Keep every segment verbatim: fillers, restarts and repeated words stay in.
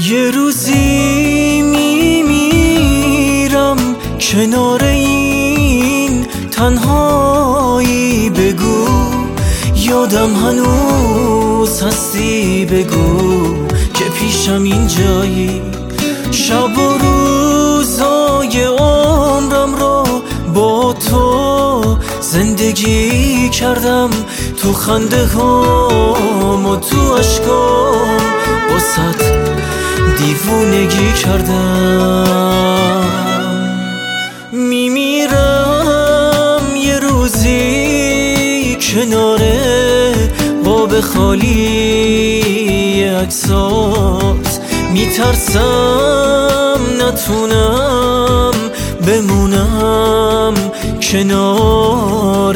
یه روزی میمیرم کنار این تنهایی، بگو یادم هنوز هستی، بگو که پیشم اینجایی. شب و روزای عمرم رو با تو زندگی کردم، تو خنده هام و تو عشقام واسط دیوونگی کردم. میمیرم یه روزی کنار قاب خالی عکسات، میترسم نتونم بمونم کنار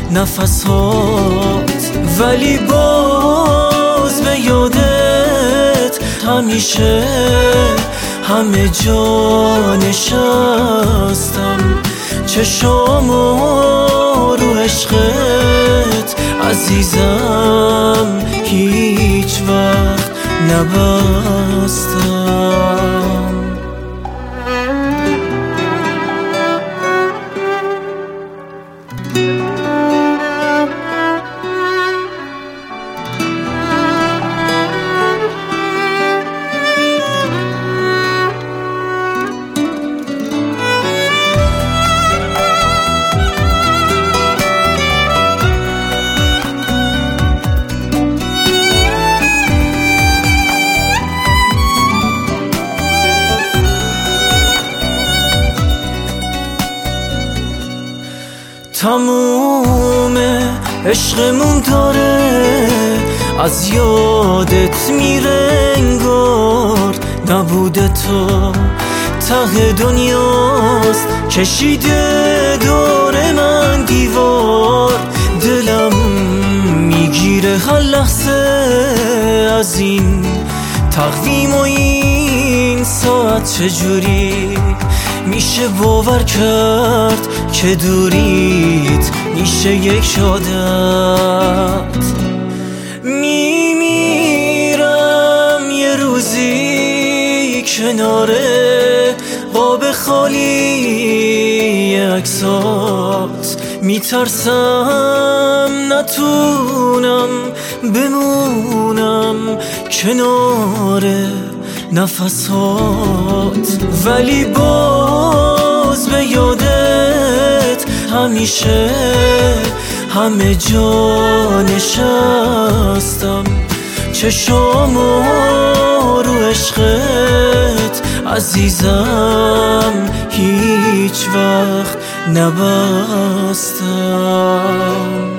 نفسات، ولی باز به یادت همیشه همه جا نشستم. چشامو رو عشقت عزیزم هیچ وقت نبستم. تموم عشقمون داره از یادت میره انگار، نبوده تو ته دنیاست کشیده دور من دیوار. دلم میگیره هر لحظه از این تقویم و این ساعت، چجوری میشه باور کرد که دوریت میشه یک عادت. میمیرم یه روزی کنار قاب خالی عکسات، میترسم نتونم بمونم کنار نفسات، ولی باز به یادت همیشه همه جا نشستم. چشامو رو عشقت عزیزم هیچ وقت نبستم.